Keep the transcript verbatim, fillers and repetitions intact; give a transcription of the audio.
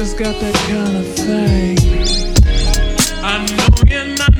just got that kind of thing. I know you're not